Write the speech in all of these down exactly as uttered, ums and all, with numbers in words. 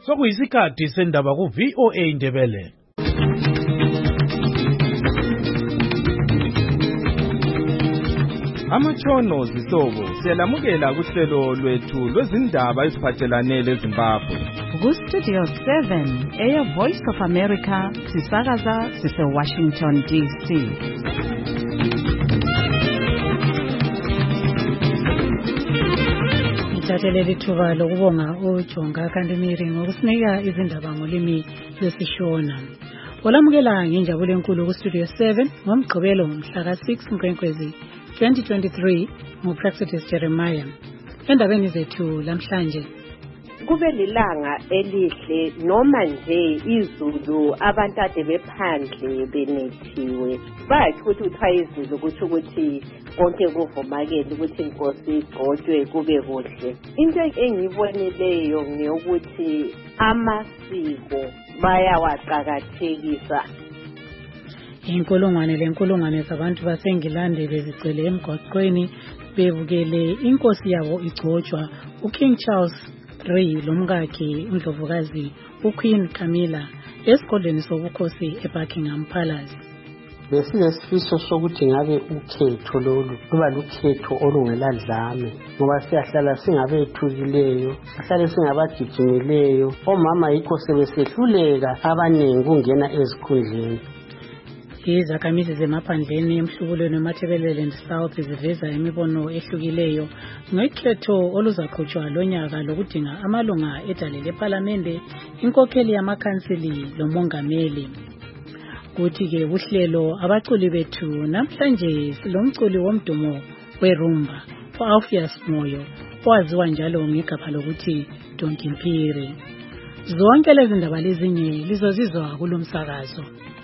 sokuyisikhathi sendaba ku V O A Ndebele. Amatshono zihlobo siyalamukela kuhlelo lwethu lwezindaba eziphathelane leZimbabwe. Ku Studio seven eya Voice of America sisakaza sise Washington D C. Ngithathele lithuba lokubonga uJonga Kantimiri ngokusinika izindaba ngolimi lwesiShona. Olamukela ngenjabulo enkulu ku Studio seven ngomgqibelo mhla ka six Nkwenkwezi twenty twenty-three nguPractice Jeremiah. Endabeni zethu lamhlanje kube lilanga elihle noma nje izulu abantu ade bephandle benethiwe bathi ukuthi uthiwa izulu ukuthi ukuthi konke kuvumakele ukuthi inkosi igcotshwe kube kuhle. Into engiyibonileyo ngeyokuthi amasiko bayawaqakathekisa. Inkulungwane lenkulungwane zabantu baseNgilande bezigcwele emgwaqweni bebukele inkosi yabo igcotshwa uKing Charles the third lomkakhe uNdlovukazi uQueen Camilla esigodlweni sobukhosi eBuckingham Palace. Besilesifiso sokuthi ngabe ukhetho lolu luba lukhetho olungeladlame ngoba siyahlala singabethukileyo sihlale singabagijimileyo omama yikho sebesehluleka abaningi kungena ezikhundleni. Izakhamizi zemaphandleni emhlubulweni weMatabeleland South ziveza imibono ehlukileyo ngekhetho oluzaqhutshwa lonyaka lokudinga amalunga edale leParlamente, inkokheli yamakhansili lomongameli. Kuthi-ke uhlelo abaculi bethu namhlanje silomculi womdumo werumba u-Alpheus Moyo owaziwa njalo ngegama lokuthi Donki Mpiri. Zonke lezi ndaba lezinye lizozizwa kulomsakazo.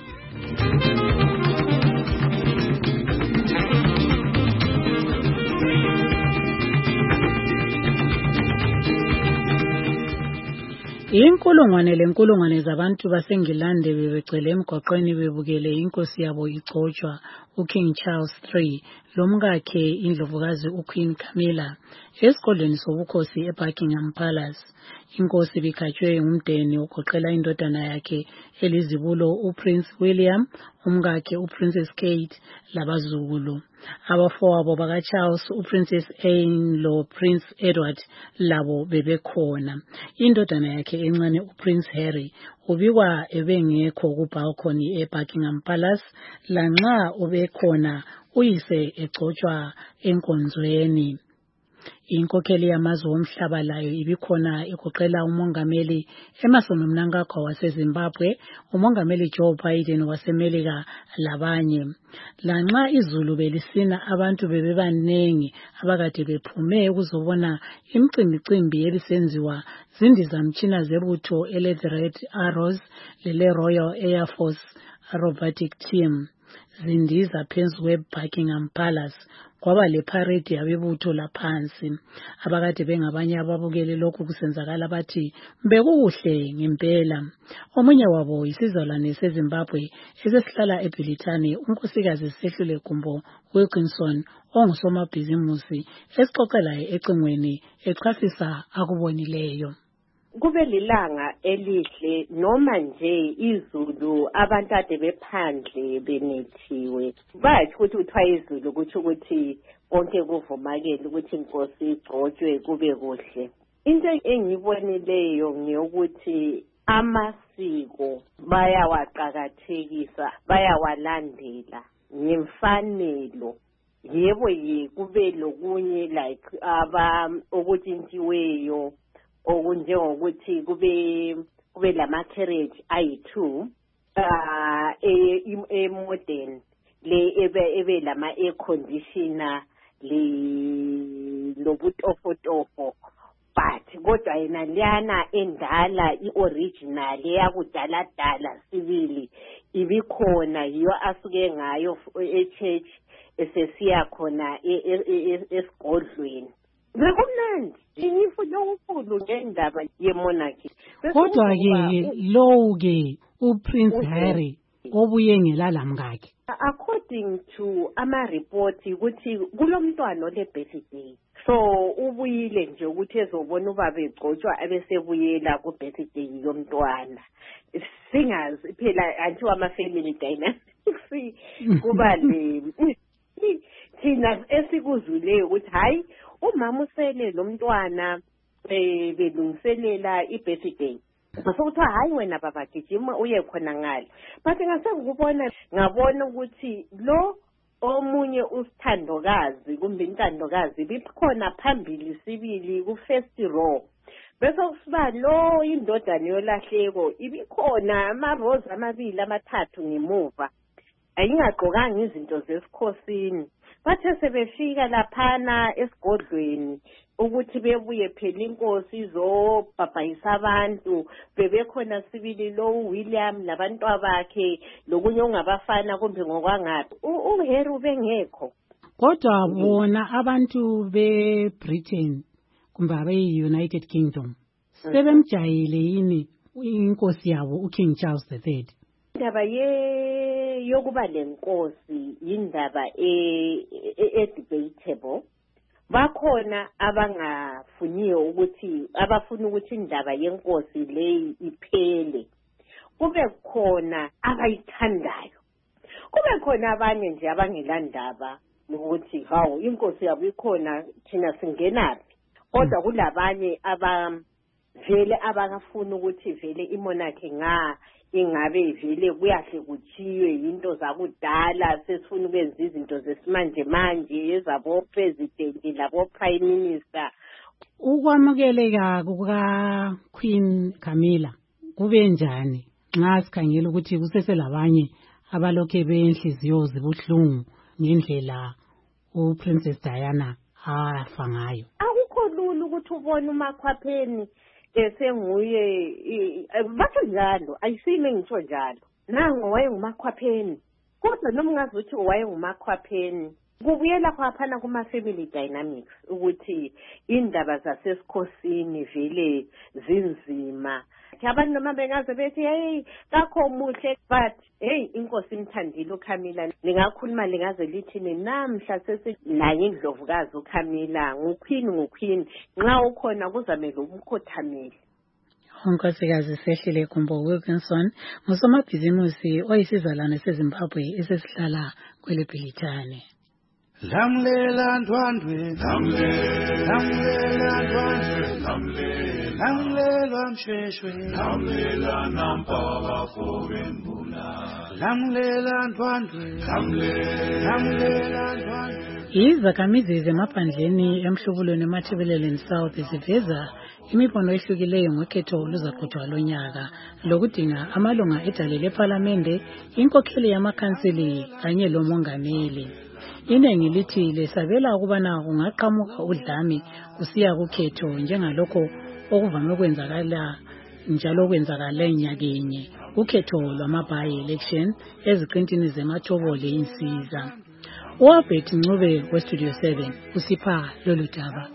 Inkulungwane lenkulungwane zabantu baseNgilande bebegcwele emgwaqweni bebukele inkosi yabo igcotshwa uKing Charles the third lomkakhe indlovukazi uQueen Camilla esigodlweni sobukhosi eBuckingham Palace. Inkosi bikhatshwe ngumdeni ogoqela indodana yakhe elizibulo uPrince William, umkakhe uPrincess Kate labazukulu. Abafowabo bakaCharles uPrincess Anne loPrince Edward labo bebekhona. Indodana yakhe encane uPrince Harry ubikwa ebengekho kubalcony eBuckingham Palace lanxa ubekhona uyise egcotshwa enkonzweni. Inkokheli yamazwe omhlaba layo ibikhona egoqela umongameli Emmerson Mnangagwa waseZimbabwe, umongameli Joe Biden waseMelika labanye. Lanxa izulu belisina abantu bebebanengi abakade bephume ukuzobona imicimbi ebisenziwa zindizamtshina zebutho ele The Red Arrows lele Royal Air Force Aerobatic Team zindiza phezu kweBuckingham Palace. Kwaba le parade yabebutho laphansi. Abakade bengabanye ababukele lokhu kusenzakala bathi bekuhle ngempela. Omunye wabo isizalwane seZimbabwe esesihlala eBrithani, unkosikazi Sehlule Gumbo Wilkinson ongusomabhizimusi esixoxela ecingweni echasisa akubonileyo. Kube lilanga elihle noma nje izulu abantu ade bephandle benethiwe bathi ukuthi uthiwa izulu ukuthi ukuthi konke kuvumakele ukuthi inkosi igcotshwe kube kuhle. Into engiyibonileyo ngeyokuthi amasiko bayawaqakathekisa bayawalandela ngemfanelo. Yebo ye kube lokunye like aba okutshintshiweyo okunjengokuthi kube kube lama carriage ayi-two uh e modern le ebe ebe lama air conditioner le lobutofotofo but kodwa yena liyana endala ioriginal eyakudala dala sibili ibikhona yiyo asuke ngayo echurch esesiya khona esigodlweni. Bekumnandi ngifuna ukukhulu ngendaba yemonarchy. Kodwa ke lo ke uPrince Harry obuye ngelala mkakhe. According to ama report ukuthi kulomntwana ole birthday so ubuyile nje ukuthi ezobona ubaba egcotshwa abesebuyela ku birthday yomntwana. Singazi phela anti wama family dynamics kuba le thina esikuzule ukuthi hayi umama usele lo mntwana eh belungiselela ibirthday. Masokuthiwa hayi wena baba gijima uye khona ngale. But ngasengukubona ngabona ukuthi lo omunye usithandokazi kumbe intandokazi bikhona phambili sibili ku first row. Bese kusiba lo indodana yolahleko ibikhona ama rose amabili amathathu ngemuva. Ayingaqokanga izinto zesikhosini. Bathe sebefika laphana esigodlweni ukuthi bebuye phela inkosi izobhabhayisa abantu bebekhona sibili lo William labantu abakhe lokunye ongabafana kumbe ngokwangathi uHerry bengekho. Kodwa bona abantu beBritain kumbe abe-United Kingdom sebemjayile yini inkosi yabo uKing Charles the third? Indaba ye yokuba lenkosi indaba e debatable. Bakhona abangafuniyo ukuthi abafuna ukuthi indaba yenkosi le iphele. Kube khona abayithandayo. Kube khona abanye nje abangelandaba ukuthi hawo inkosi yabo ikhona thina singenapi. Kodwa kulabanye aba vele abangafuna ukuthi vele imonarchy nga ingabe vele kuyahle kuchiwe into zakudala sesifuna ukwenza izinto zesimanje manje ezabo president labo prime minister. Ukwamukeleka kuka Queen Camilla kube njani nxa sikhangela ukuthi kuseselabanye abalokhe benhliziyo zibuhlungu ngendlela uPrincess Diana afa ngayo? Akukho lula ukuthi ubone uMakhwapheni esenguye batho njalo ayisime ngitsho njalo nango wayenguMakhwapheni kodwa noma ngazi ukuthi wayenguMakhwapheni kubuyela kwaphana kuma family dynamics ukuthi indaba zasesikhosini vele zinzima. Abantu noma bengaze bethi hey kakho muhle but hey inkosi imthandile uCamilla lingakhuluma lingaze lithi namhla sesinaye indlovukazi uCamilla nguqueen nguqueen nxa ukhona kuzamele umkhothameli. Unkosikazi Sehlile Khumbo Wilkinson ngusomabhizimusi oyisizalwane seZimbabwe esesihlala kwele Bhilithane. Lamlela ndwandwe lamlela ndwandwe lamlela msheshwe lamlela nampaka fowembula lamlela ndwandwe lamlela ndwandwe. Izakhamizi zemaphandleni emhlubulweni eMathebeleleni South ziveza imibono ehlukileyo ngokhetho oluzaqhutshwa lonyaka lokudinga amalunga edale lePhalamende, inkokheli yamakhansili kanye lomongameli. Iningi lithi lesabela ukubana kungaqhamuka udlame kusiya kukhetho njengalokho okuvame ukwenzakala njalo kwenzakala enyakenye ukhetho lwama-by election eziqintini zemathobole insiza. uAbet Ncube weStudio seven usipha lolu daba.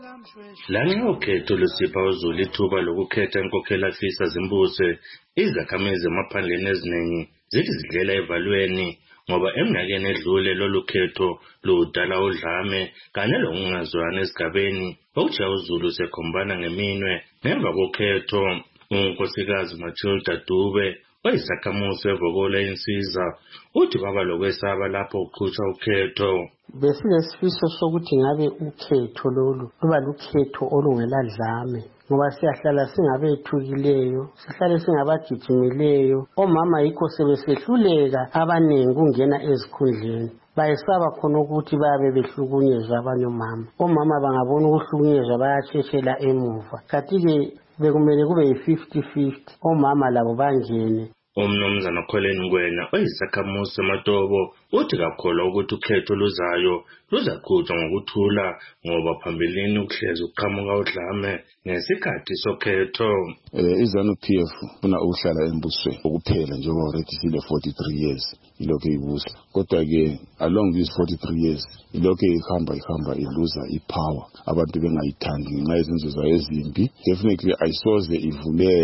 Lanxa ukhetho lusipha uZulu ithuba lokukhetha inkokheli afisa zimbuse, izakhamizi emaphandleni eziningi zithi zidlela evalweni ngoba eminyakeni edlule lolu khetho ludala udlame kanye lokungazwani esigabeni okuthi uZulu sekhombana ngeminwe ngemva kokhetho. Unkosikazi Matilda Dube oyisakhamuzi evokole insiza uthi baba lokwesaba lapho kuqhutshwa ukhetho. Besinesifiso sokuthi ngabe ukhetho lolu luba lukhetho olungeladlame ngoba siyahlala singabethukileyo sihlale singabagijimileyo. Omama yikho sebesehluleka abaningi kungena ezikhundleni bayesaba khona ukuthi babe behlukunyezwa abanye omama. Omama bangabona ukuhlukunyezwa bayatsheshela emuva. Kanti-ke bekumele kube yi-fifty fifty omama labo bangene. Umnumzana Colin Ngwenya oyisakhamuzi seMatobo uthi kakholwa ukuthi ukhetho luzayo luzaqhutshwa ngokuthula ngoba phambilini ukuhlezi uqhamuka udlame ngesikhathi sokhetho. iZanu-P F funa ukuhlala embusweni ukuphela njengoba already sile forty-three years ilokho ibusa, kodwa-ke along these forty-three years ilokho ihamba ihamba iluza ipower abantu bengayithandi ngenxa yezenzo zayo ezimbi. Definitely ayisoze ivumele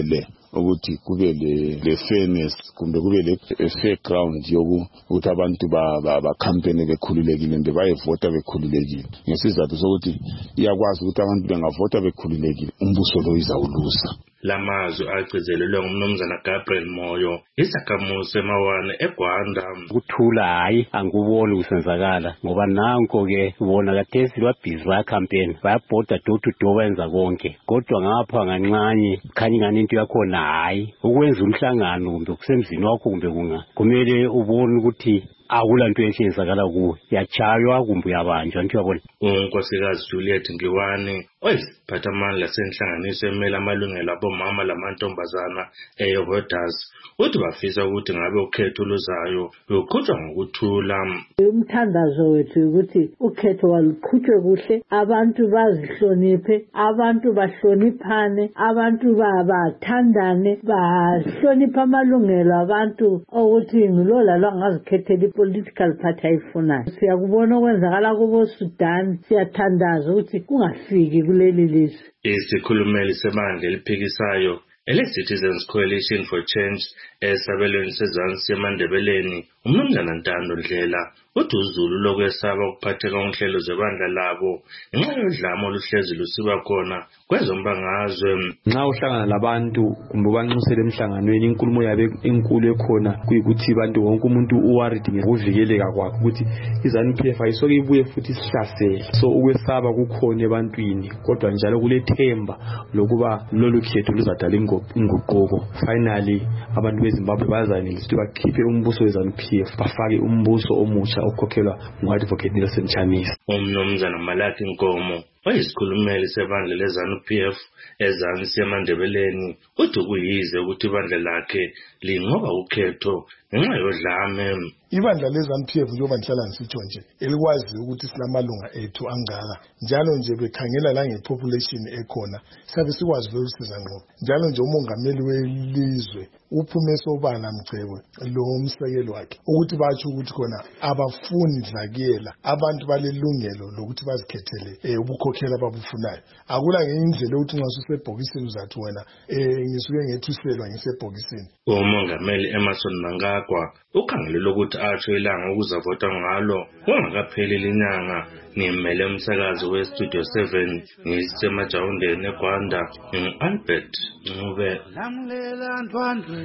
ukuthi kube le le fairness kumbe kube le fair ground yoku ukuthi abantu ba ba campaign bekhululekile nje bayevota bekhululekile ngesizathu sokuthi iyakwazi ukuthi abantu bengavota bekhululekile umbuso lo izawulusa. Lamazwi agcizelelwe ngumnumzana Gabriel Moyo isakhamuzi emawane eGwanda. Kuthula hayi anguboni kusenzakala ngoba nanko ke ubona kathesi babhizi ba campaign bayabhoda door to door benza konke kodwa ngapha ngancanye khanye ngani into yakhona hayi ukwenza umhlangano kumbe kusemzini wakho kumbe kunga kumele ubone ukuthi akulanto yensizakala kuwe yachaywa kumbe yabanjwa nje yabona. uNkosikazi Juliet Ngiwane oyisiphathamandla senhlanganiso emela amalungelo abomama lamantombazana eYohodas uthi bafisa ukuthi ngabe ukhetho luzayo luqhutshwa ngokuthula. Umthandazo wethu ukuthi ukhetho waluqhutshwe kuhle abantu bazihloniphe abantu bahloniphane abantu babathandane bahlonipha amalungelo abantu ukuthi ngilola lwangazikhethela political party ayifunayo. Siyakubona okwenzakala kubo Sudan siyathandaza ukuthi kungafiki kuleli lizwe. Isikhulumeli sebandla eliphikisayo ele-Citizens Coalition for Change esabelweni sezansi eMandebeleni umnumzana Ntando Ndlela uthi uZulu lokwesaba ukuphatheka ngohlelo zebandla labo ngenxa yodlame oluhlezi lusiba khona kwezombangazwe. Nxa uhlangana labantu kumbe banxusele emhlanganweni inkulumo yabe inkulu ekhona kuyikuthi abantu wonke umuntu uworried ngokuvikeleka kwakhe ukuthi iZANU-P F ayisoke ibuye futhi isihlasele. So ukwesaba kukhona ebantwini kodwa njalo kulethemba lokuba lolu khetho luzadala inguquko. Finally abantu beZimbabwe bazanelisa ukuthi bakhiphe umbuso weZANU-P F bafake umbuso omusha okhokhelwa ngu-Advocate Nelson Chamisa. Umnumzana Malaki Nkomo oyisikhulumeli sebandla leZANU-P F ezansi eMandebeleni uthi kuyize ukuthi ibandla lakhe linqoba ukhetho ngenxa yodlame. Ibandla leZANU-P F njengoba ndihlala ngisitsho nje elikwazi ukuthi sinamalunga ethu angaka njalo nje bekhangela la ngepopulation ekhona sabe sikwazi ukuthi sizanqoba njalo nje umongameli welizwe uphume sobala Mgcebo lo umsekelo wakhe ukuthi batsho ukuthi khona abafuni dlakela abantu balelungelo lokuthi bazikhethele eh ubukhokhela ababufunayo. Akula ngendlela ukuthi nxa usebhokisini uzathi wena eh ngisuke ngethuselwa ngisebhokisini. Umongameli Emerson Mnangagwa ukhangelele ukuthi atsho ilanga ukuzavota ngalo kungakapheli inyanga. Ngimele umsakazi weStudio seven ngisemajawundeni eGwanda ngu-Albert Ncube. Lamlela Ntwandwe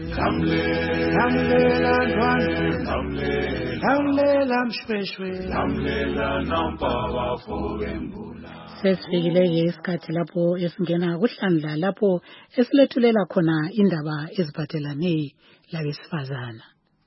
lamlela Ntwandwe lamlela Mshweshwe lamlela Nampaba Fowembula. Sesifikile-ke isikhathi lapho esingena kuhlandla lapho esilethulela khona indaba eziphathelane labesifazana.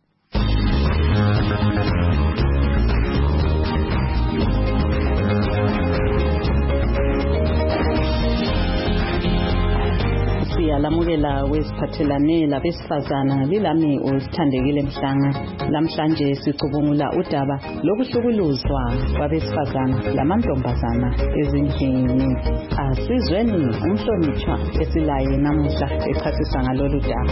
Siyalamukela wesiphathelane labesifazana lilami usithandekile Mhlanga. Lamhlanje sicubungula udaba lokuhlukuluzwa kwabesifazana lamantombazana ezindlini. Asizweni umhlonitshwa esilaye namuhla echasisa ngalolu daba.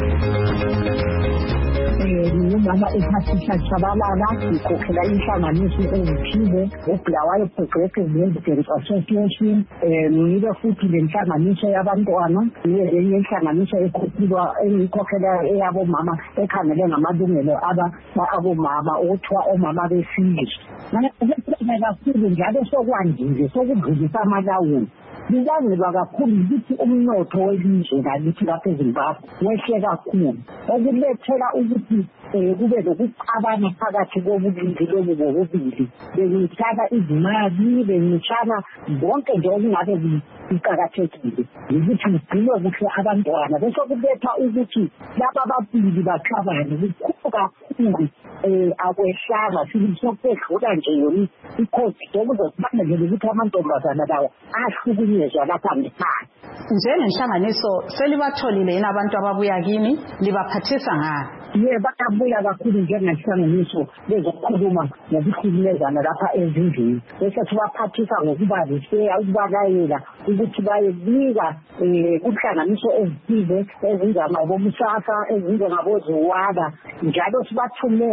Ngumama ePhathisha Chabalala ngikhokhela inhlanganiso ezithile eBulawayo Progressive Residents Association. Ngibe futhi lenhlanganiso yabantwana ngiyenye inhlanganiso ekhokhelwa engikhokhela eyabomama ekhangele ngamalungelo aba abomama okuthiwa omama besizwe. Ngiyacela kakhulu njalo sokwandile sokudlulisa amalawulo. Libangelwa kakhulu ukuthi umnotho welizwe lalithi lapha eZimbabwe wehle kakhulu okulethela ukuthi kube lokuxabana phakathi kobulili lobu bobubili bengitshana izimali bengitshana bonke nje okungabe kuqakathekile ukuthi kugcinwe kuhle abantwana bese kuletha ukuthi laba ababili baxabane kukhulu kakhulu akwehlanga silisokudlula nje yona ikhosi okuzokufanele ukuthi amantombazana lawo ahlukunyezwa lapha ngekhaya. Njengenhlanganiso selibatholile yini abantu ababuya kini libaphathisa ngani? Ye bakabuya kakhulu njengenhlanganiso bezokhuluma ngokuhlukumezana lapha ezindlini bese sibaphathisa ngokubalisela ukubalayela ukuthi bayebika kuhlanganiso ezithile ezinjengabobusasa ezinjengaboziwala njalo sibathumeza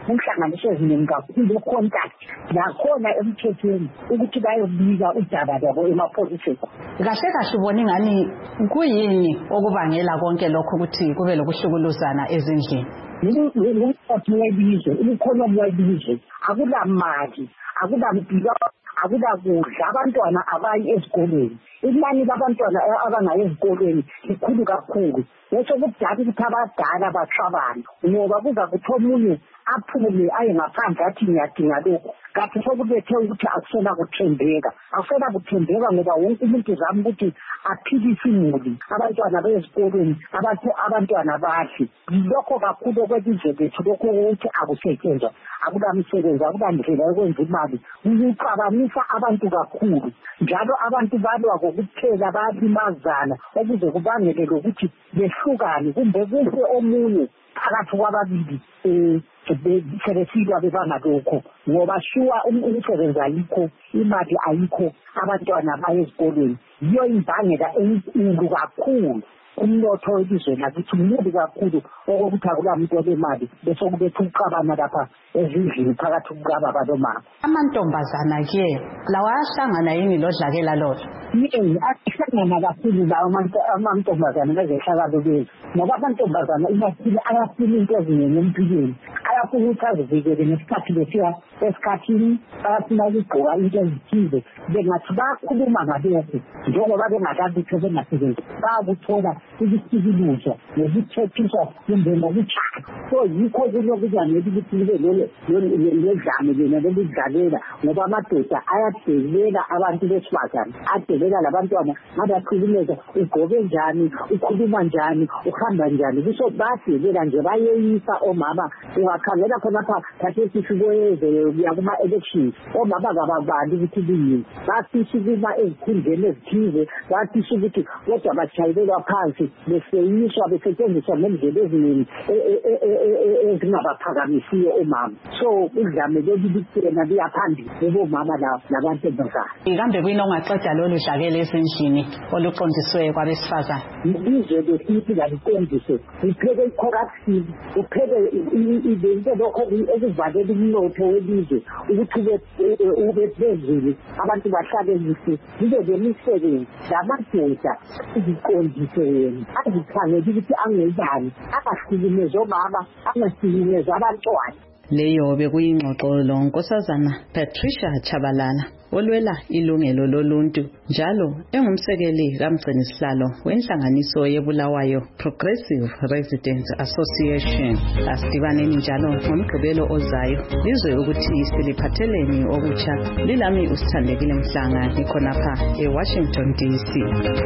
umhlanganiso eziningi kakhulu contact nakhona emthethweni ukuthi bayobika udaba lwabo emapholiseni. Kahle kahle ubona ingani kuyini okubangela konke lokho ukuthi kube lokuhlukuluzana ezindlini? Umnotho welizwe, ikhonomi yelizwe, akulamali, akulampilo, akulakudla, abantwana abayi esikoleni. Inani labantwana abangayi esikoleni likhulu kakhulu. Lesho kudala ukuthi abadala baxabana ngoba kuza kuthi omunye aphume aye ngaphandle athi ngiyadinga lokho. Kanti sokubethe ukuthi akusena kuthembeka, akusena kuthembeka ngoba wonke umuntu uzama ukuthi aphilise imuli, abantwana bezikoleni, abantu abantwana badle. Lokho kakhulu kwelizwe lethu lokho ukuthi akusetshenzwa, akulamsebenzi, akulandlela yokwenza imali. Ukuxabanisa abantu kakhulu, njalo abantu balwa kokuphela bayalimazana okuze kubangele lokuthi behlukane kumbe kufe omunye phakathi kwababili eh sebesilwa bebanga lokho ngoba shuwa umsebenzi ayikho, imali ayikho, abantwana baye esikoleni. Yiyo imbangela enkulu kakhulu umnotho welizwe lakithi mkhulu kakhulu okokuthi akulamuntu olemali bese kubethe uqabana lapha ezindlini phakathi kukaba balomama. Amantombazana ke lawa ahlangana yini lodlakela lolo? Yini ahlangana kakhulu lawo amantombazana bezehlakalo lezi ngoba amantombazana imakhulu ayafuna into ezinye empilweni, ayafuna ukuthi azivikele ngesikhathi besiya esikhathini, ayafuna ukugqoka into ezithize. Bengathi bakhuluma ngalokho njengoba bengakabikho bengasebenzi bayakuthola ukusikiluza nokuthethiswa kumbe nokutshaya. So yikho kulokuzanele ukuthi libe lodlame lena lelidlalela ngoba amadoda ayadelela abantu besifazane, adelela labantwana abakhulumeza ugqoke njani, ukhuluma njani, uhamba njani. Kusho badelela nje bayeyisa omama. Ungakhangela khonapha khathesi siboyeze kuya kuma-elections, omama kababali ukuthi kuyini. Bafisha ukuba ezikhundleni ezithize, bafisha ukuthi kodwa bashayelelwa phansi beseyiswa besetshenziswa ngendlela eziningi ezingabaphakamisiyo omama. So udlame lolu lukena liyaphambili kubomama labantu abazali. Kambe kuyini ongaxoxa lolu dlakela ezindlini oluqondiswe kwabesifazane? Izwe lesithi laliqondiswe liphele i-corruption, uphele into lokho ekuvalela umnotho welizwe ukuthi ube phezulu, abantu bahlale kuhle, libe lemisebenzi lamadoda iziqondise yena azikhangela ukuthi angezani, angahlukumezi omama, angahlukumezi abantwana. Leyo bekuyingxoxo lo Nkosazana Patricia Chabalala olwela ilungelo loluntu njalo engumsekeli kaMgcinisihlalo wenhlanganiso yeBulawayo Progressive Residents Association. Asidibaneni njalo ngomgqibelo ozayo lizwe ukuthi siliphatheleni okutsha. Lilami usithandekile Mhlanga ikhonapha eWashington D C.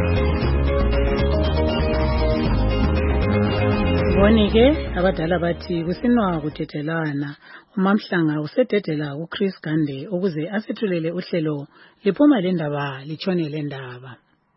Bonike abadala bathi kusinwa kuthethelana. uMamhlanga usededela uChris Gande ukuze asethulele uhlelo liphuma lendaba litshone lendaba.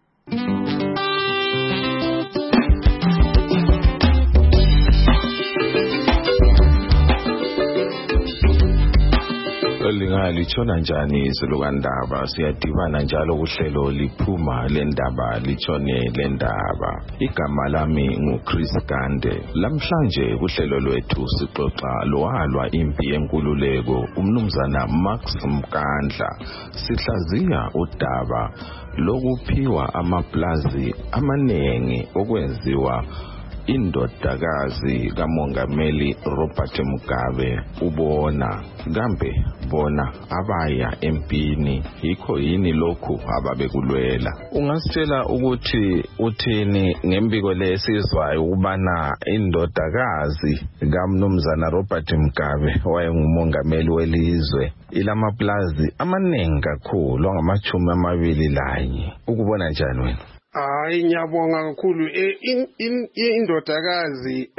Linga litshona njani izilukandaba, siyadibana njalo kuhlelo liphuma lendaba litshone lendaba. Igama lami nguChris Gande. Lamhlanje kuhlelo lwethu sixoxa lowalwa impi yenkululeko umnumzana Max Mkandla. Sihlaziya udaba lokuphiwa amaplazi amanengi okwenziwa indodakazi kaMongameli Robert Mugabe ubona. Kambe bona abaya empini yikho yini lokhu ababekulwela? Ungasitshela ukuthi uthini ngembiko lesizwayo ukubana indodakazi kaMnumzana Robert Mugabe wayengumongameli welizwe ilamaplazi amanengi kakhulu angamachumi amabili lanye. Ukubona njani wena? Hayi ngiyabonga kakhulu indodakazi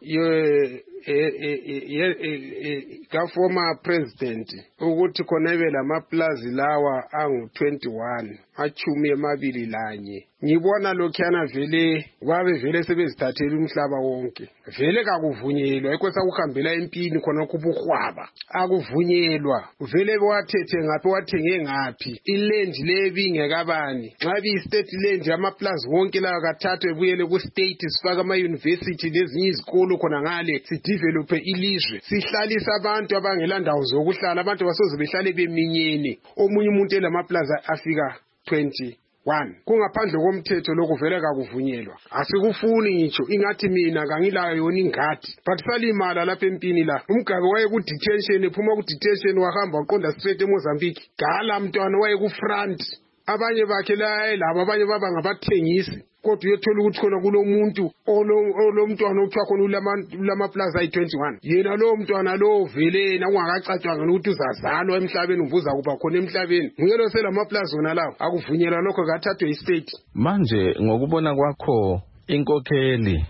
ye ka former president ukuthi khona ebe lamaplazi lawa angu twenty-one achumi emabili lanye ngibona lokhuyana vele kwabe vele sebezithathela umhlaba wonke vele kakuvunyelwa ekwesa ukuhambela empini khona kubuhwaba akuvunyelwa vele wathethe ngaphi wathenge ngaphi iland lebingekabani nxa bi state land amaplaza wonke lawa kathathwe buyele ku state sifaka ama university lezinye izikolo khona ngale sidevelop ilizwe sihlalisa abantu abangela ndawo zokuhlala abantu basoze behlale beminyene omunye umuntu elamaplaza afika twenty-one kungaphandle komthetho lokuvela kakuvunyelwa asikufuni ngitsho ingathi mina kangilayo yona ingadi but salimala lapha empini la umgabe waye ku detention ephuma ku detention wahamba waqonda straight eMozambique gala mntwana waye ku front abanye bakhe la laba abanye baba ngabathengisi kodwa uyethola ukuthi khona kulomuntu olomntwana okuthiwa khona ulama plaza ayi twenty-one yena lo mntwana lo vele na ungakacatshwanga ukuthi uzazalwa emhlabeni uvuza kuba khona emhlabeni ngiyelo selama plaza wona lawo akuvunyelwa lokho kathathwe istate manje ngokubona kwakho inkokheli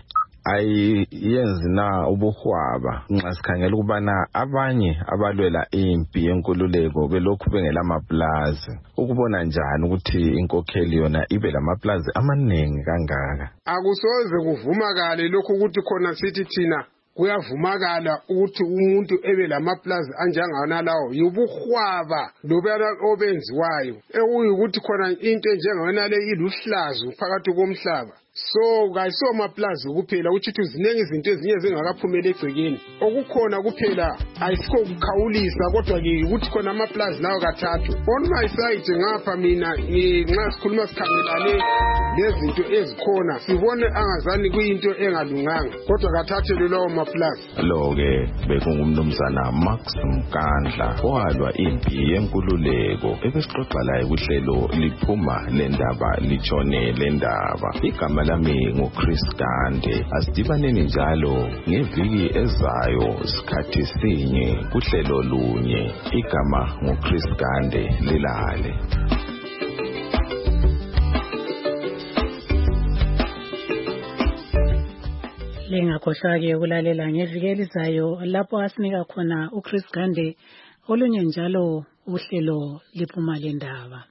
ayiyenzi na ubuhwaba nxa sikhangela ukubana abanye abalwela impi yenkululeko belokhu bengelamaplazi ukubona njani ukuthi inkokheli yona ibe lamaplazi amaningi kangaka akusoze kuvumakale lokho ukuthi khona sithi thina kuyavumakala ukuthi umuntu ebe lamaplazi anjengana lawo yubuhwaba lobana obenziwayo ekuyikuthi khona into enjengana le iluhlazo phakathi komhlaba so kayiso maplazi kuphela uchithi zinenge izinto ezinye zingakaphumela egcekeni okukhona kuphela ayisikho ukukhawulisa kodwa ke ukuthi khona amaplazi lawo kathathu on my side ngapha mina nxa sikhuluma sikhangelane lezinto ezikhona sibone angazani kuyinto engalunganga kodwa kathathelwe lawo maplazi lo ke bekungumnumzana Max Mkandla owalwa impi yenkululeko ebesixoxa laye kuhlelo liphuma lendaba litshone lendaba igama lami nguChris Gande asidibaneni njalo ngeviki ezayo sikhathi sinye kuhlelo lunye igama nguChris Gande lilale lengakhohlwa ke ukulalela ngeviki elizayo lapho asinika khona uChris Gande olunye njalo uhlelo liphuma lendaba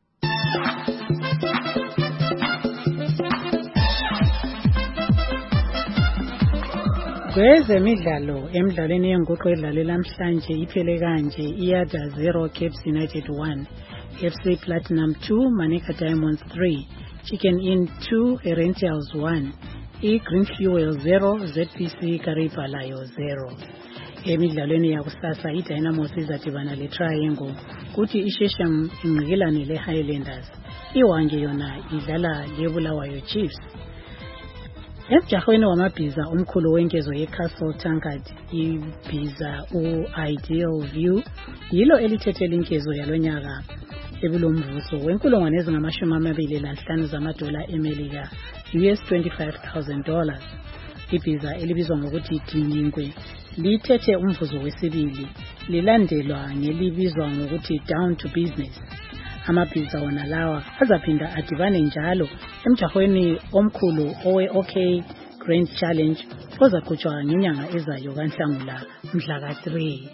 kwezemidlalo emidlalweni yenguqu edlale namhlanje iphele kanje iYada zero Caps United one F C Platinum two Manica Diamonds three Chicken Inn two Herentials one iGreen Fuel zero Z P C Kariba layo zero emidlalweni yakusasa iDynamos izadibana leTriangle kuthi iShesham ingqikelane leHighlanders iWange yona idlala leBulawayo Chiefs Emjahweni wamabhiza umkhulu wenkezo yeCastle Tankard ibhiza uIdeal View yilo elithethela inkezo yalonyaka ebulomvuso wenkulungwane ezingamashumi amabili lanhlanu zamadola eMelika U S twenty-five thousand dollars ibhiza elibizwa ngokuthi Dinyingwe lithethe umvuzo wesibili lilandelwa ngelibizwa ngokuthi Down to Business amabhiza wona lawa azaphinda adibane njalo emjahweni omkhulu owe OK Grand Challenge ozaqhutshwa ngenyanga ezayo kaNhlangula mhla ka three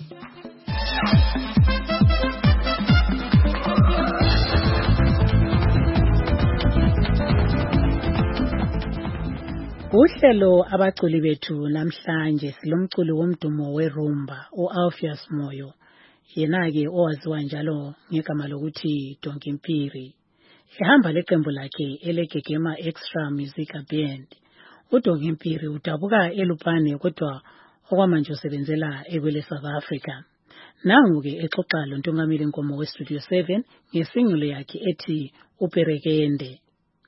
Uhlelo abaculi bethu namhlanje silomculi womdumo werumba uAlpheus Moyo yena ke owaziwa njalo ngegama lokuthi Donki Mpiri ehamba leqembu lakhe elegegema Extra Music Band uDonki Mpiri udabuka eLupane kodwa okwamanje usebenzela ekwele South Africa nangu ke exoxa lontungameli inkomo we Studio seven ngesingulo yakhe ethi Uperekende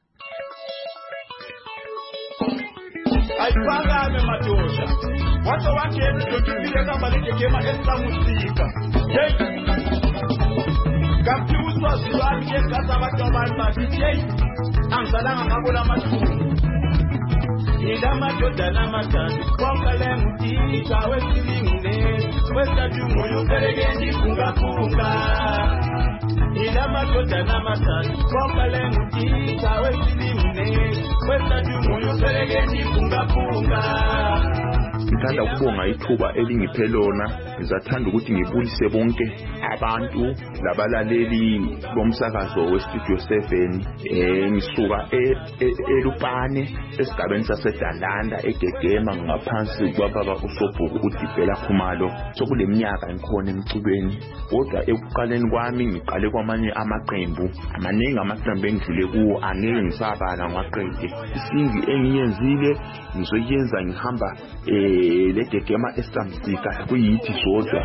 Ayibangame madodana wathi wakhe ndodukile kamba legegema Extra Music hey Kapti uswazi wami ke gaza abantu abantu bathi hey angizalanga ngabona amathungu Ila madodana mathathu konke mutika wesilingine wesathu moyo perekeni kunga kunga Ila madodana mathathu konke mutika wesilingine wesathu moyo perekeni kunga kunga ngithanda ukubonga ithuba elingiphe lona. Ngizathanda ukuthi ngibulise bonke abantu labalaleli bomsakazo weStudio seven. Eh ngisuka eLupane esigabeni saseDalanda eGegema ngaphansi kwababa uSobhuku uDibela Khumalo. Sokuleminyaka ngikhona emculweni, kodwa ekuqaleni kwami ngiqale kwamanye amaqembu amaningi amaqembu engidlule kuwo angeke ngisabala ngaqede. Isingi engiyenzile ngizoyenza ngihamba eh leGegema eStamsika kuyithi sodwa.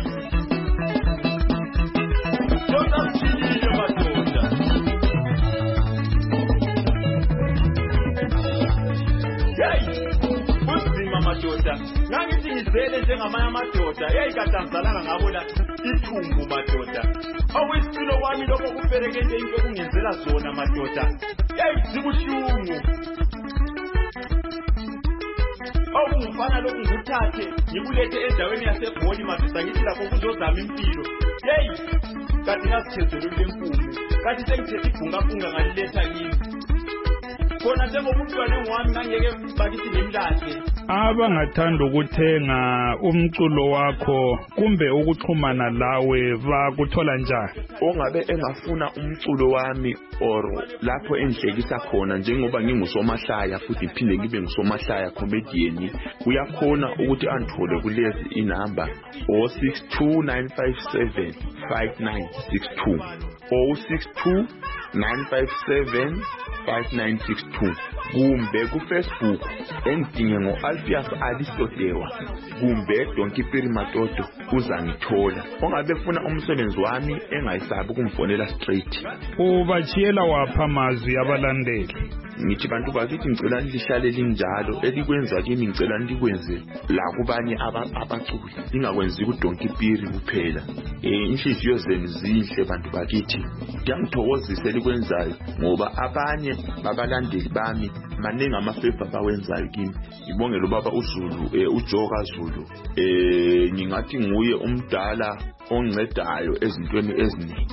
Madoda ngangithi ngizele njengamanye amadoda yayikadamzalanga ngabona ithumbu madoda awesilo wami lokho kuferekende into kungenzela zona madoda yayizibuhlungu awungifana lokhu nguthathe ngikulethe endaweni yaseGoli madoda ngithi lapho kuzozama impilo hey kathi ngasithezele lenkume kathi sengithethe ibhunga-bhunga ngaliletha kimi khona njengobumntwana engwami ngangeke bakithi ngimlahle. Abangathanda ukuthenga umculo wakho kumbe ukuxhumana lawe bakuthola njani? Ongabe engafuna umculo wami or lapho engihlekisa khona njengoba ngingusomahlaya futhi ngiphinde ngibe ngusomahlaya comedian, uyakhona ukuthi andithole kulezi inamba zero six two nine five seven five nine six two zero six two nine five seven five nine six two kumbe ku Facebook engidinge ngo Alpheus Aristotewa kumbe Donkey Piri Matoto uzangithola. Ongabe funa umsebenzi wami engayisabi ukumfonela straight. Ubachiyela wapha amazwi abalandeli. Ngithi bantu bakithi ngicela lihlale linjalo, elikwenza kimi ngicela likwenze la kubanye abaculi, ingakwenzi ku Donkey Piri kuphela. Eh inhliziyo zenu zihle bantu bakithi. Ngiyangithokozisa elikwenzayo ngoba abanye babalandeli bami maningi amafeva bawenzayo kimi. Ngibongela ubaba uZulu eh uJoka Zulu. Eh ngingathi nguye umdala oncedayo ezintweni eziningi.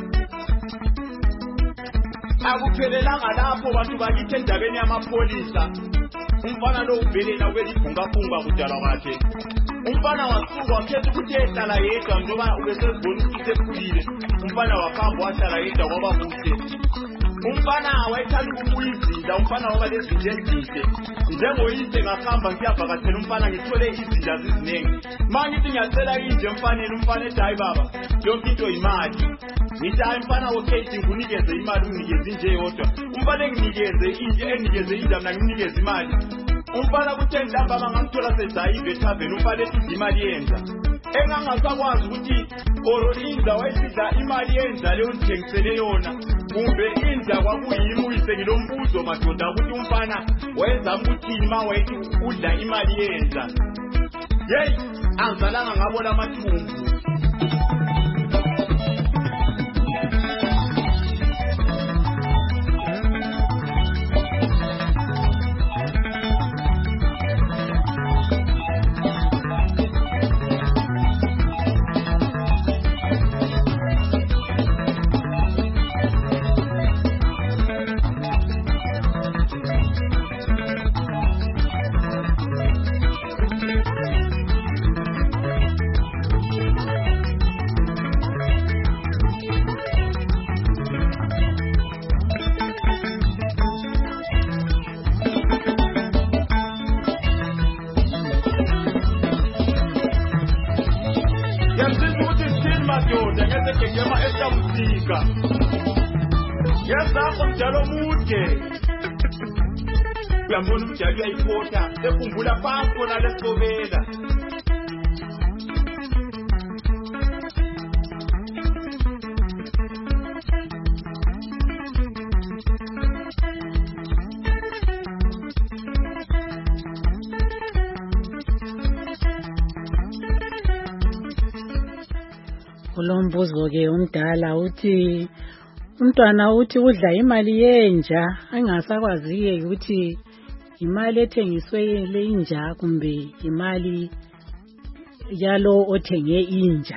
Akuphelelanga lapho bantu bakithi endabeni yamapholisa. Umfana lo uvelela ubelibhunga-bhunga kudala kwakhe. Umfana wasuka wakhetha ukuthi ehlala yedwa njengoba ubesezibona ukuthi sekhulile. Umfana waphamba wahlala yedwa ngoba kuhle. Umfana wayethanda ukuyizinda, umfana waba lezinto ezinhle. Njengoyise ngahamba ngiyavakashela umfana ngithole izinja eziningi. Mangithi ngiyacela inje umfanele umfana ethi hayi baba yonke into imali. Ngithi hayi mfana okhethi nginikeze imali unginikeze inje yodwa. Umfana enginikeze inje enginikeze inje mina nginikeze imali. Umfana kuthe ntambama ngangithola sezayive ethaveni umfana ethi imali yenza. Engangasakwazi ukuthi oro inza wayisidla imali yenza leyo ngithengisele yona. Kumbe inza kwakuyimi uyise ngilombuzo madoda ukuthi umfana wayezama ukuthi ima wayithi udla imali yenza. Hey angizalanga ngabona amathumbu. Yasakho njalo mude. Uyambona umjalo uyayiphotha ekhumbula phansi kona lesobela. Ulombuzo ke umdala uthi umntwana uthi udla imali yenja angasakwaziye ukuthi imali ethengiswe le inja kumbe imali yalo othenge inja.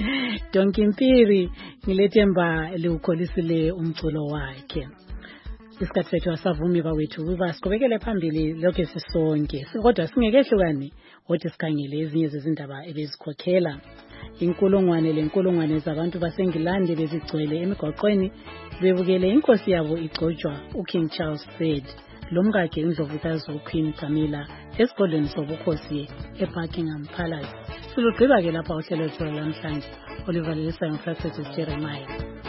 Donkey Piri ngilethemba liukholisile umculo wakhe. isikhathi sethu asavumi bawethu ukuba siqhubekele phambili lokho sisonke kodwa singekehlukane kodwa sikhangele ezinye zezindaba ebezikhokhela inkulungwane lenkulungwane zabantu baseNgilandi bezigcwele emigwaqweni bebukele inkosi yabo igcotshwa uKing Charles third lomkakhe indlovukazi uQueen Camilla esigodlweni sobukhosi eBuckingham Palace. Silugqiba ke lapha uhlelo lwethu namhlanje olivalelisa ngomfrancesco Jeremiah.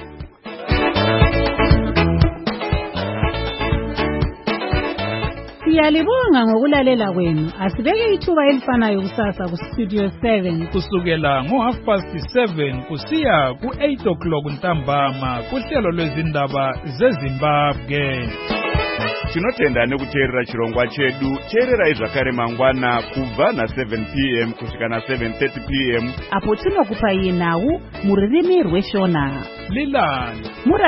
Siyalibonga ngokulalela kwenu. Asibeke ithuba elifanayo kusasa ku Studio seven kusukela ngo half past seven kusiya ku eight o'clock ntambama kuhlelo lwezindaba zeZimbabwe. Tinotenda nekuteerera chirongwa chedu teerera izvakare mangwana kubva na seven p m kusvika na seven thirty p m apo tinokupa iye nhau muririmi rweshona Lilani